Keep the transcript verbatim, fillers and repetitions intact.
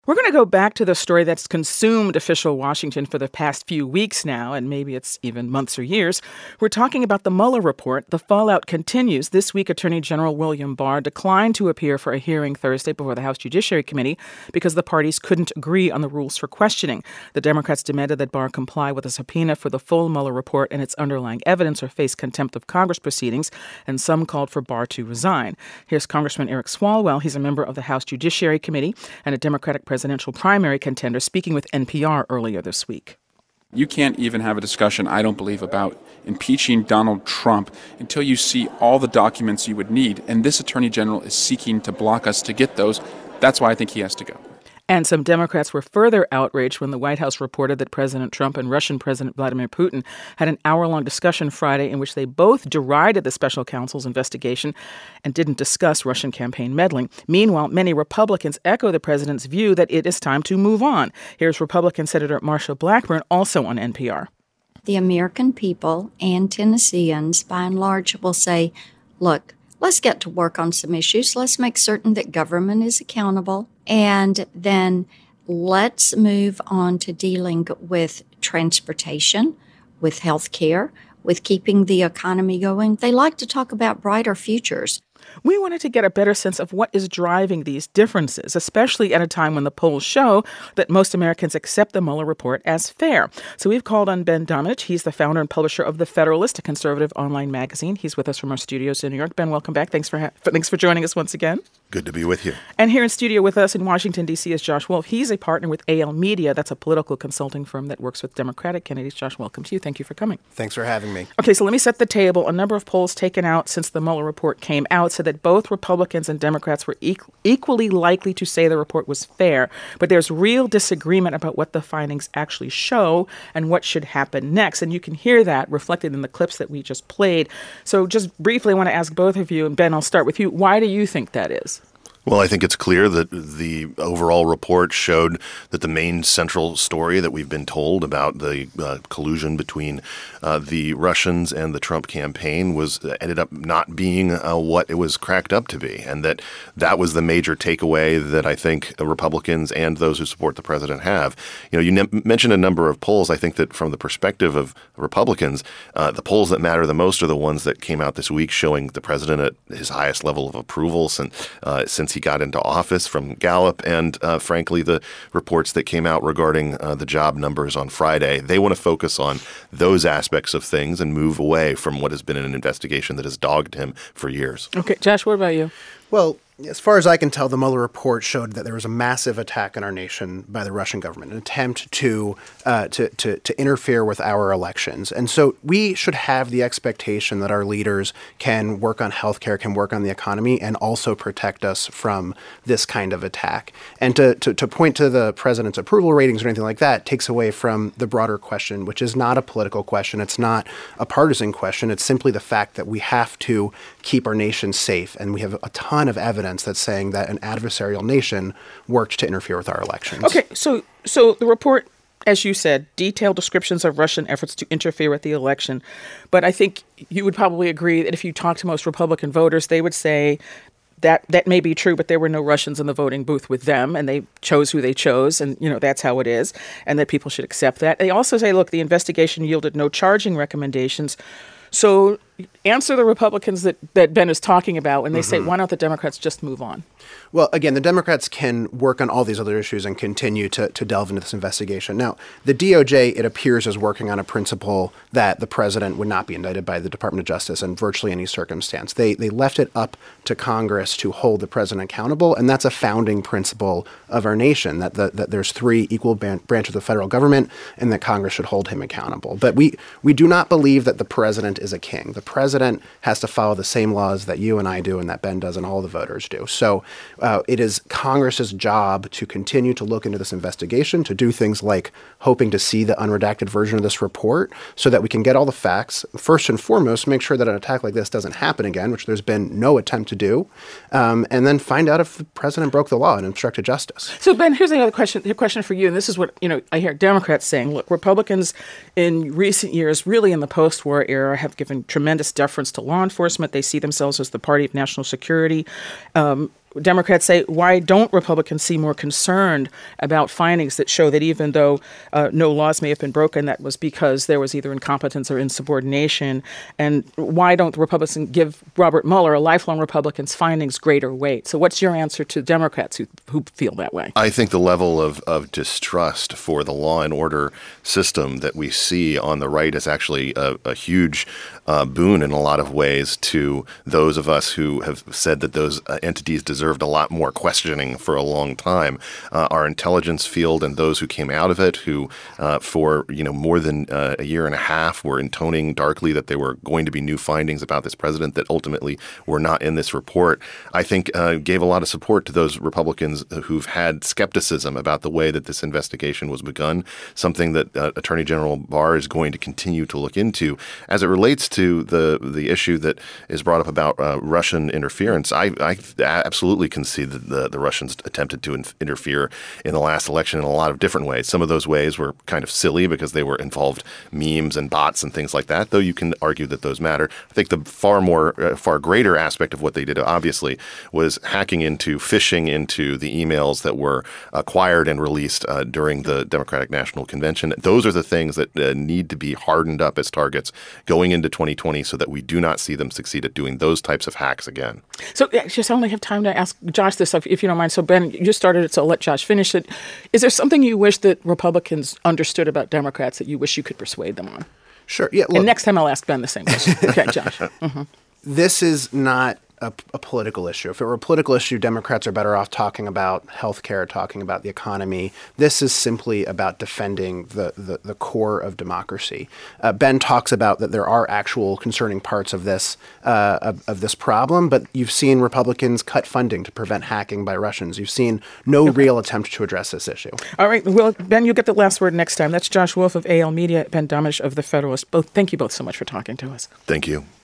We're going to go back to the story that's consumed official Washington for the past few weeks now, and maybe it's even months or years. We're talking about the Mueller report. The fallout continues. This week, Attorney General William Barr declined to appear for a hearing Thursday before the House Judiciary Committee because the parties couldn't agree on the rules for questioning. The Democrats demanded that Barr comply with a subpoena for the full Mueller report and its underlying evidence or face contempt of Congress proceedings, and some called for Barr to resign. Here's Congressman Eric Swalwell. He's a member of the House Judiciary Committee and a Democratic presidential primary contender, speaking with N P R earlier this week. You can't even have a discussion, I don't believe, about impeaching Donald Trump until you see all the documents you would need. And this attorney general is seeking to block us to get those. That's why I think he has to go. And some Democrats were further outraged when the White House reported that President Trump and Russian President Vladimir Putin had an hour-long discussion Friday in which they both derided the special counsel's investigation and didn't discuss Russian campaign meddling. Meanwhile, many Republicans echo the president's view that it is time to move on. Here's Republican Senator Marsha Blackburn, also on N P R. The American people and Tennesseans, by and large, will say, look, let's get to work on some issues. Let's make certain that government is accountable. And then let's move on to dealing with transportation, with health care, with keeping the economy going. They like to talk about brighter futures. We wanted to get a better sense of what is driving these differences, especially at a time when the polls show that most Americans accept the Mueller report as fair. So we've called on Ben Domenech. He's the founder and publisher of The Federalist, a conservative online magazine. He's with us from our studios in New York. Ben, welcome back. Thanks for ha- thanks for joining us once again. Good to be with you. And here in studio with us in Washington, D C is Josh Wolf. He's a partner with A L Media. That's a political consulting firm that works with Democratic candidates. Josh, welcome to you. Thank you for coming. Thanks for having me. Okay, so let me set the table. A number of polls taken out since the Mueller report came out said that both Republicans and Democrats were e- equally likely to say the report was fair. But there's real disagreement about what the findings actually show and what should happen next. And you can hear that reflected in the clips that we just played. So just briefly, I want to ask both of you, and Ben, I'll start with you. Why do you think that is? Well, I think it's clear that the overall report showed that the main central story that we've been told about the uh, collusion between uh, the Russians and the Trump campaign was uh, ended up not being uh, what it was cracked up to be, and that that was the major takeaway that I think Republicans and those who support the president have. You know, you ne- mentioned a number of polls. I think that from the perspective of Republicans, uh, the polls that matter the most are the ones that came out this week showing the president at his highest level of approval since uh, since he got into office from Gallup, and uh, frankly, the reports that came out regarding uh, the job numbers on Friday. They want to focus on those aspects of things and move away from what has been an investigation that has dogged him for years. Okay, Josh, what about you? Well, as far as I can tell, the Mueller report showed that there was a massive attack on our nation by the Russian government, an attempt to, uh, to to to interfere with our elections. And so we should have the expectation that our leaders can work on healthcare, can work on the economy, and also protect us from this kind of attack. And to, to, to point to the president's approval ratings or anything like that takes away from the broader question, which is not a political question. It's not a partisan question. It's simply the fact that we have to keep our nation safe. And we have a ton of evidence that's saying that an adversarial nation worked to interfere with our elections. Okay, so so the report, as you said, detailed descriptions of Russian efforts to interfere with the election. But I think you would probably agree that if you talk to most Republican voters, they would say that that may be true, but there were no Russians in the voting booth with them, and they chose who they chose, and, you know, that's how it is, and that people should accept that. They also say, look, the investigation yielded no charging recommendations. So answer the Republicans that, that Ben is talking about when they mm-hmm. say, why don't the Democrats just move on? Well, again, the Democrats can work on all these other issues and continue to, to delve into this investigation. Now, the D O J, it appears, is working on a principle that the president would not be indicted by the Department of Justice in virtually any circumstance. They they left it up to Congress to hold the president accountable, and that's a founding principle of our nation, that, the, that there's three equal ban- branches of the federal government and that Congress should hold him accountable. But we, we do not believe that the president is a king. The president has to follow the same laws that you and I do and that Ben does and all the voters do. So uh, it is Congress's job to continue to look into this investigation, to do things like hoping to see the unredacted version of this report so that we can get all the facts. First and foremost, make sure that an attack like this doesn't happen again, which there's been no attempt to do, um, and then find out if the president broke the law and obstructed justice. So, Ben, here's another question, a question for you, and this is what, you know, I hear Democrats saying. Look, Republicans in recent years, really in the post-war era, have given tremendous deference to law enforcement. They see themselves as the party of national security. Um, Democrats say, why don't Republicans seem more concerned about findings that show that even though uh, no laws may have been broken, that was because there was either incompetence or insubordination? And why don't the Republicans give Robert Mueller, a lifelong Republican's findings, greater weight? So what's your answer to Democrats who, who feel that way? I think the level of, of distrust for the law and order system that we see on the right is actually a, a huge uh, boon in a lot of ways to those of us who have said that those uh, entities deserved a lot more questioning for a long time. Uh, our intelligence field and those who came out of it, who uh, for you know more than uh, a year and a half were intoning darkly that there were going to be new findings about this president that ultimately were not in this report, I think uh, gave a lot of support to those Republicans who've had skepticism about the way that this investigation was begun, something that uh, Attorney General Barr is going to continue to look into. As it relates to the the issue that is brought up about uh, Russian interference, I, I absolutely concede that the, the Russians attempted to in- interfere in the last election in a lot of different ways. Some of those ways were kind of silly because they were involved memes and bots and things like that, though you can argue that those matter. I think the far more, uh, far greater aspect of what they did, obviously, was hacking into, phishing into the emails that were acquired and released uh, during the Democratic National Convention. Those are the things that uh, need to be hardened up as targets going into twenty twenty so that we do not see them succeed at doing those types of hacks again. So I just only have time to ask Josh this, if you don't mind. So, Ben, you started it, so I'll let Josh finish it. Is there something you wish that Republicans understood about Democrats that you wish you could persuade them on? Sure. Yeah. Look, and next time I'll ask Ben the same question. Okay, Josh. Mm-hmm. This is not a, a political issue. If it were a political issue, Democrats are better off talking about health care, talking about the economy. This is simply about defending the, the, the core of democracy. Uh, Ben talks about that there are actual concerning parts of this uh, of, of this problem, but you've seen Republicans cut funding to prevent hacking by Russians. You've seen no okay. real attempt to address this issue. All right. Well, Ben, you get the last word next time. That's Josh Wolf of A L Media, Ben Domenech of The Federalist. Both, thank you both so much for talking to us. Thank you.